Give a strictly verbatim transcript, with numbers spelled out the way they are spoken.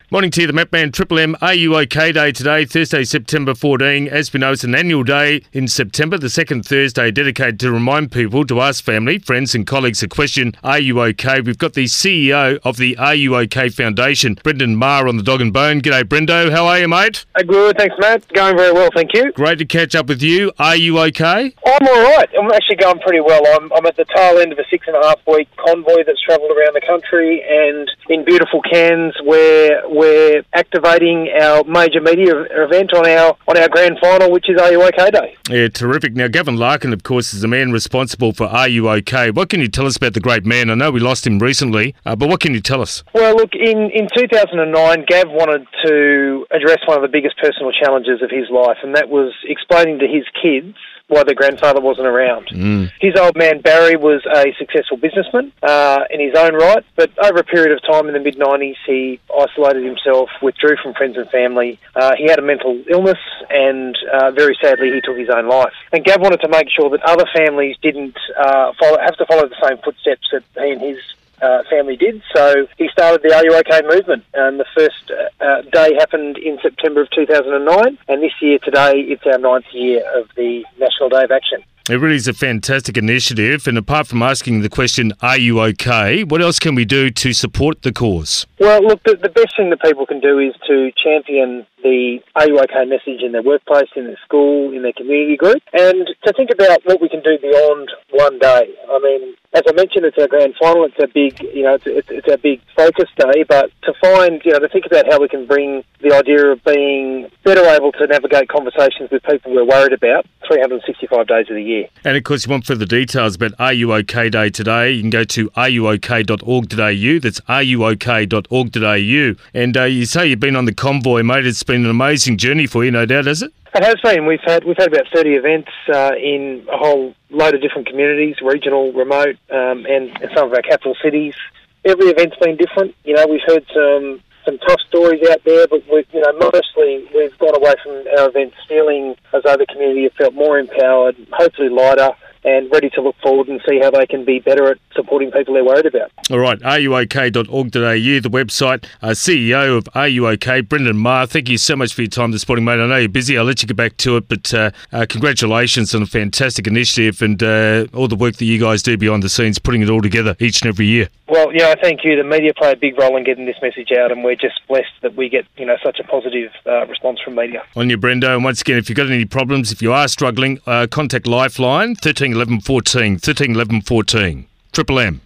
Morning to you, the Map Man. Triple M Are You OK Day today, Thursday, September fourteenth. As we know, it's an annual day in September, the second Thursday dedicated to remind people to ask family, friends and colleagues a question, are you OK? We've got the C E O of the Are You OK Foundation, Brendan Maher, on the Dog and Bone. G'day, Brendo. How are you, mate? Uh, good, thanks, Matt. Going very well, thank you. Great to catch up with you. Are you OK? I'm all right. I'm actually going pretty well. I'm, I'm at the tail end of a six and a half week convoy that's travelled around the country, and in beautiful Cairns, where we're activating our major media event on our on our grand final, which is Are You OK Day. Yeah, terrific. Now, Gavin Larkin, of course, is the man responsible for Are You OK? What can you tell us about the great man? I know we lost him recently, uh, but what can you tell us? Well, look, in, in two thousand nine, Gav wanted to address one of the biggest personal challenges of his life, and that was explaining to his kids why their grandfather wasn't around. Mm. His old man, Barry, was a successful businessman uh, in his own right, but over a period of time in the mid nineties, he isolated himself, withdrew from friends and family. Uh, he had a mental illness, and uh, very sadly, he took his own life. And Gav wanted to make sure that other families didn't uh, follow, have to follow the same footsteps that he and his Uh, family did, so he started the Are You OK movement, and the first uh, day happened in September of two thousand nine, and this year today it's our ninth year of the National Day of Action. It really is a fantastic initiative, and apart from asking the question, are you OK, what else can we do to support the cause? Well, look, the, the best thing that people can do is to champion the Are You OK message in their workplace, in their school, in their community group, and to think about what we can do beyond one day. I mean, as I mentioned, it's our grand final, it's our big, you know, it's, it's, it's our big focus day, but to find, you know, to think about how we can bring the idea of being better able to navigate conversations with people we're worried about three hundred sixty-five days of the year. And of course, you want further details about Are You OK Day today, you can go to are you ok dot org dot a u. That's are you ok dot org dot a u. And uh, you say you've been on the convoy, mate. It's been an amazing journey for you, no doubt, has it? It has been. We've had we've had about thirty events uh, in a whole load of different communities, regional, remote, um, and, and some of our capital cities. Every event's been different. You know, we've heard some some tough stories out there, but we, you know, mostly we've gone away from our events feeling as though the community have felt more empowered, hopefully lighter, and ready to look forward and see how they can be better at supporting people they're worried about. All right, are you ok dot org dot a u, the website. Uh, C E O of Are You OK, Brendan Maher, thank you so much for your time this morning, mate. I know you're busy, I'll let you get back to it, but uh, uh, congratulations on a fantastic initiative and uh, all the work that you guys do behind the scenes, putting it all together each and every year. Well, you know, thank you. The media play a big role in getting this message out, and we're just blessed that we get, you know, such a positive uh, response from media. On your Brendo, and once again, if you've got any problems, if you are struggling, uh, contact Lifeline, thirteen eleven fourteen, thirteen eleven fourteen. Triple M.